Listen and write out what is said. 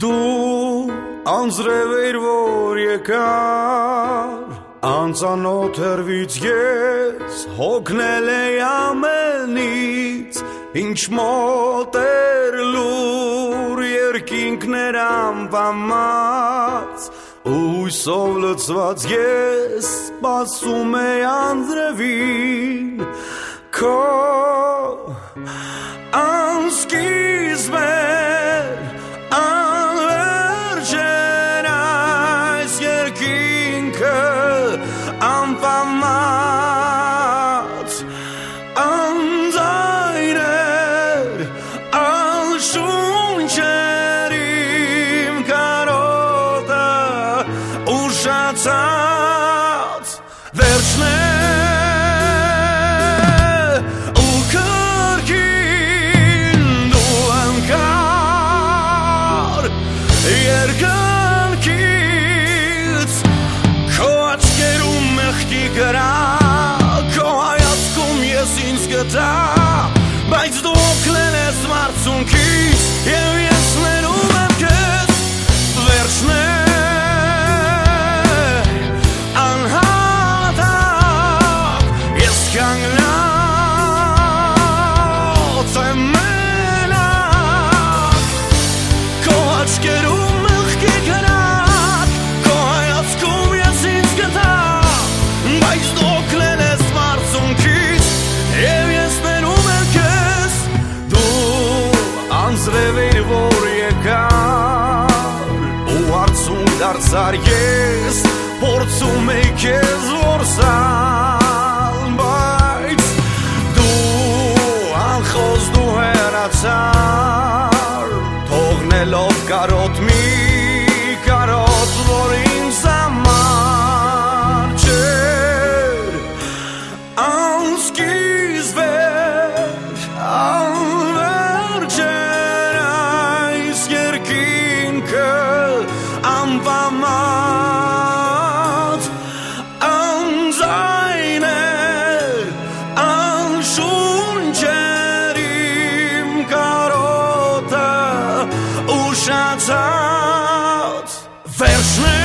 Դու անձրև էր, որ եկար անծանոթ հեռվից ես հոգնել էի ամենից ինչ մոտ էր լուր երկինքներ անվամած Ույսով լցված ես սպասում էի անձրևին Քո անսկիզբ էր անվերջ էր այս երկինքը անվամած անձայն էր անշունչ էր իմ կարոտը ուշացած վերջն է ու կրկին դու անկար երկնքից քո աչքերում մեղքի գրա քո հայացքում ես ինձ գտա բայց դու օգնել ես մարցունքից և ես ներում եմ քեզ վերջն է անհատակ ես կանգնած եմ մենակ քո աչքերում մեղքի գրակ քո հայացքում ես ինձ գտա բայց դու օգնել ես մարցունքից և ես ներում եմ քեզ դու անձրև էր որ եկար ու արցունք դարձար ես փորձում էի քեզ որսալ բայց դու անխոս դու հեռացար թողնելով կարոտ մի կարոտ որ ինձ համար չէր անսկիզբ էր անվերջ էր այս երկինքը անվամած անձայն էր անշունչ էր իմ կարոտը ուշացած վերջն է